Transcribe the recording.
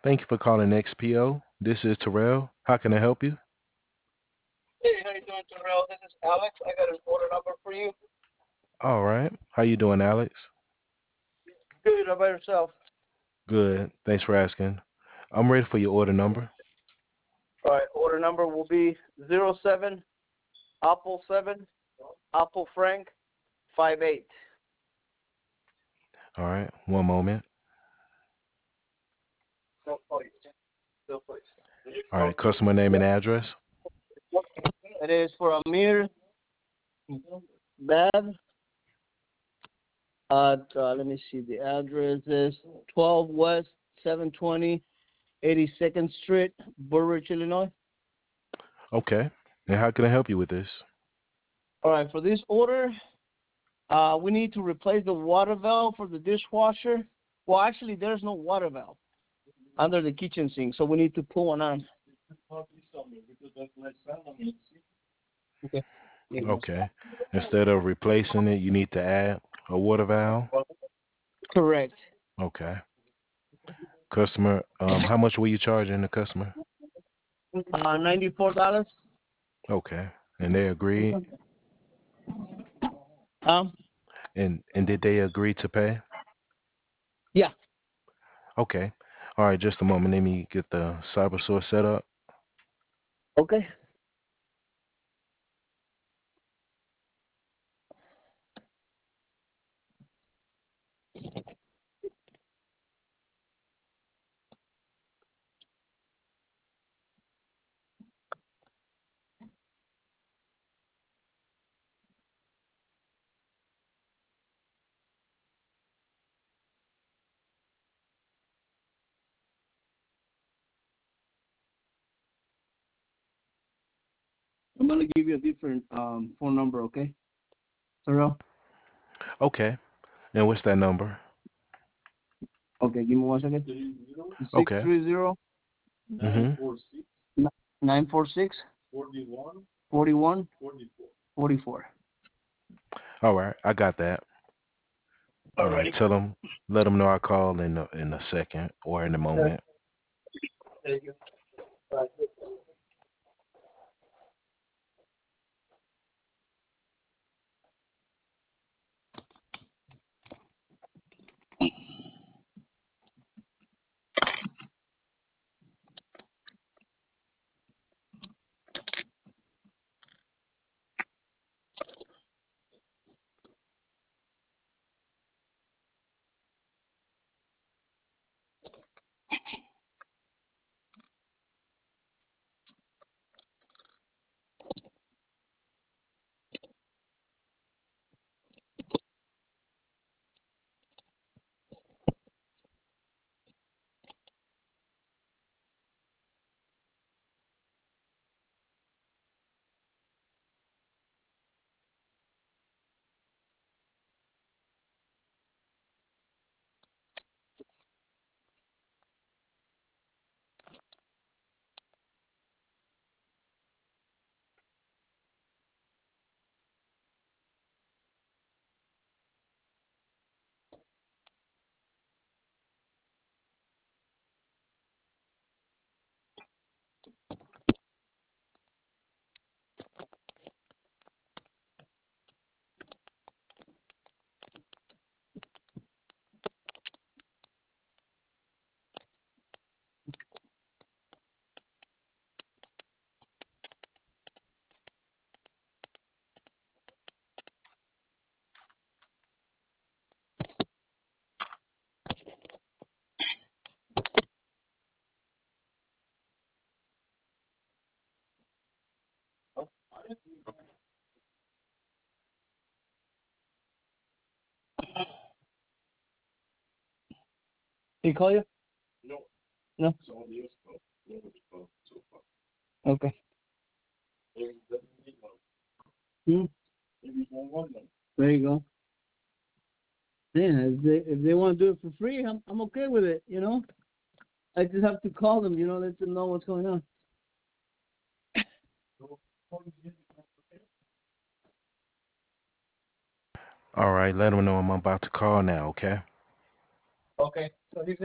Thank you for calling XPO. This is Terrell. How can I help you? Hey, how you doing, Terrell? This is Alex. I got an order number for you. All right. How you doing, Alex? Good. How about yourself? Good. Thanks for asking. I'm ready for your order number. All right. Order number will be 07 Apple 7 Apple Frank 58. All right. One moment. No, please. No, please. All right. Customer name and address. It is for Amir Bad. Let me see. The address is 12 West 720 82nd Street, Burridge, Illinois. Okay. And how can I help you with this? All right. For this order, we need to replace the water valve for the dishwasher. Well, actually, there's no water valve under the kitchen sink, so we need to put one on. Okay. Okay. Instead of replacing it, you need to add a water valve. Correct. Okay. Customer, how much were you charging the customer? $94. Okay. And they agreed. Um. And did they agree to pay? Yeah. Okay. All right, just a moment. Let me get the cyber source set up. Okay. I'm gonna give you a different phone number. Okay. Terrell. Okay. And what's that number? Okay. Give me 1 second. Six Okay. three zero Mm-hmm. 946 41 44. All right, I got that. All right, Alrighty. let them know I call in a second or in a moment. There you go. He call you? No. Okay. Hmm. There you go. Yeah, if they want to do it for free, I'm okay with it. I just have to call them. Let them know what's going on. All right, let them know I'm about to call now, okay? Okay. So he's